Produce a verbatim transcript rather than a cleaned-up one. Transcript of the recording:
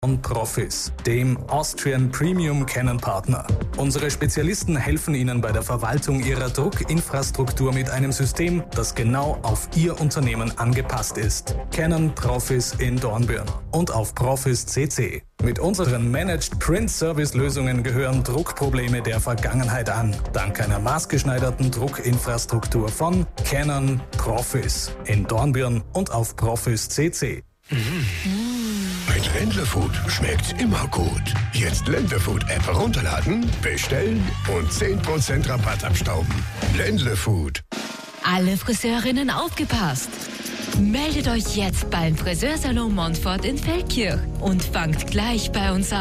und Profis, dem Austrian Premium Canon Partner. Unsere Spezialisten helfen Ihnen bei der Verwaltung Ihrer Druckinfrastruktur mit einem System, das genau auf Ihr Unternehmen angepasst ist. Canon Profis in Dornbirn und auf Profis Punkt c c. Mit unseren Managed Print Service Lösungen gehören Druckprobleme der Vergangenheit an. Dank einer maßgeschneiderten Druckinfrastruktur von Canon Profis in Dornbirn und auf Profis Punkt c c. Mit Ländle Food schmeckt's immer gut. Jetzt Ländle Food App herunterladen, bestellen und zehn Prozent Rabatt abstauben. Ländle Food. Alle Friseurinnen aufgepasst! Meldet euch jetzt beim Friseursalon Montfort in Feldkirch und fangt gleich bei uns an.